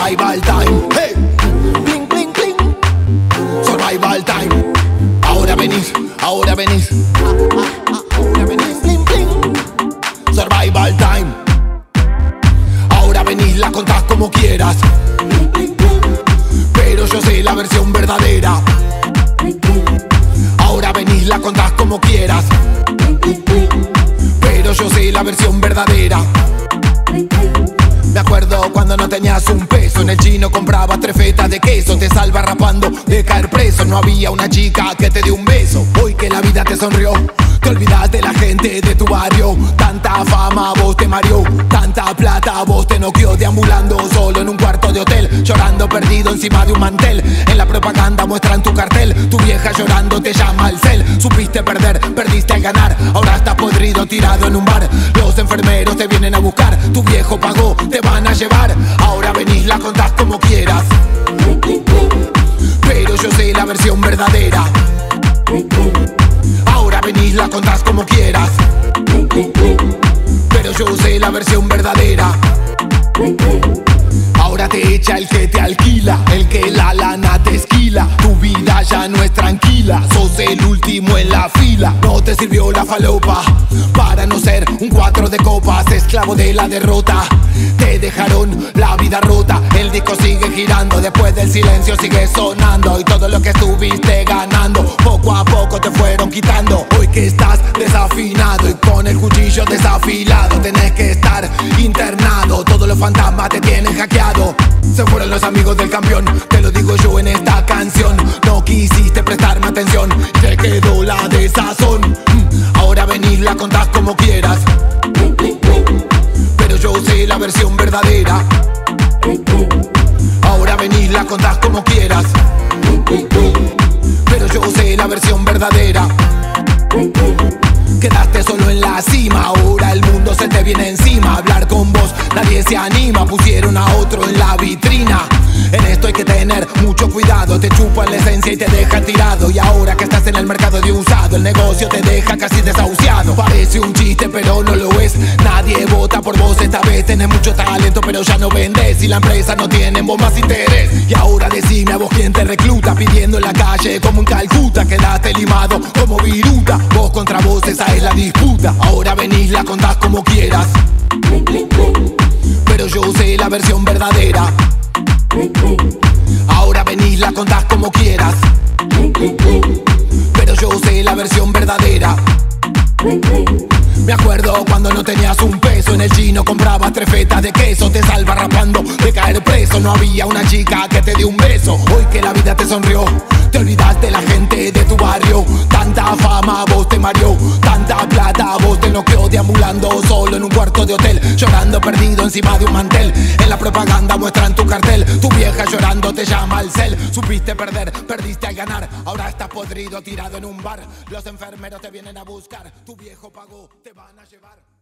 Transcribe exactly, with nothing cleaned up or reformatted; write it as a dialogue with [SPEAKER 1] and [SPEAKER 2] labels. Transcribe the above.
[SPEAKER 1] Survival time, hey. Bling, bling, bling. Survival time. Ahora venís, ahora venís. Ahora venís, bling, bling. Survival time. Ahora venís, la contás como quieras. Pero yo sé la versión verdadera. Ahora venís, la contás como quieras. Pero yo sé la versión verdadera. Me acuerdo cuando no tenías un peso. En el chino comprabas tres fetas de queso. Te salvas rapando de caer preso. No había una chica que te dé un beso. Hoy que la vida te sonrió, te olvidas de la gente de tu barrio. Tanta fama vos te mareó, tanta plata vos te noqueó. Deambulando solo en un cuarto de hotel, llorando perdido encima de un mantel. En la propaganda muestran tu cartel, tu vieja llorando te llama al cel. Supiste perder, perdiste al ganar. Ahora estás podrido tirado en un bar. Los enfermeros te vienen a buscar, tu viejo pagó, te van a llevar. Ahora venís, la contás como quieras. Pero yo sé la versión verdadera. Ahora venís, la contás como quieras. Pero yo sé la versión verdadera. Ahora te echa el que te alquila, el que la lana te esquila. Tu vida ya no es tranquila, sos el último en la fila. No te sirvió la falopa para no ser un cuatro de copas, esclavo de la derrota. Te dejaron la vida rota, el disco sigue girando, después del silencio sigue sonando. Y todo lo que estuviste ganando, poco a poco te fueron quitando. Hoy que estás desafinado y con el cuchillo desafilado, tenés que estar internado. Todos los fantasmas te tienen hackeado. Se fueron los amigos del campeón, te lo digo yo en esta canción. No quisiste prestarme atención, te quedó la desazón. Ahora venís, la contás como quieras. Pero yo sé la versión verdadera. Ahora venís, la contás como quieras. Pero yo sé la versión verdadera. Quedaste solo en la cima, ahora el mundo se te viene encima. Hablar con vos, nadie se anima, pusieron a otro en la vitrina. En esto hay que tener mucho cuidado, te chupan la esencia y te dejan tirado. Y ahora que estás en el mercado de usado, el negocio te deja casi desahuciado. Parece un chiste pero no lo es, nadie vota por vos esta vez. Tenés mucho talento pero ya no vendés, y la empresa no tiene en vos más interés. Y ahora decime a vos quién te recluta, pidiendo en la calle como en Calcuta. Quedaste limado como viruta, vos contra vos, esa es la disputa. Ahora venís, la contás como quieras. Pero yo sé la versión verdadera. Ahora venís, la contás como quieras. Pero yo sé la versión verdadera. Me acuerdo cuando no tenías un peso, en el chino comprabas tres fetas de queso. Te salvas rapando de caer preso, no había una chica que te dé un beso. Hoy que la vida te sonrió, te olvidas de la gente de tu barrio. Tanta fama vos te mareó, tanta plata vos te noqueó. Deambulando solo en un cuarto de hotel, llorando perdido encima de un mantel. En la propaganda muestran tu cartel, tu vieja llorando te llama al cel. Supiste perder, perdiste al ganar. Ahora estás podrido tirado en un bar. Los enfermeros te vienen a buscar, tu viejo pagó, te van a llevar.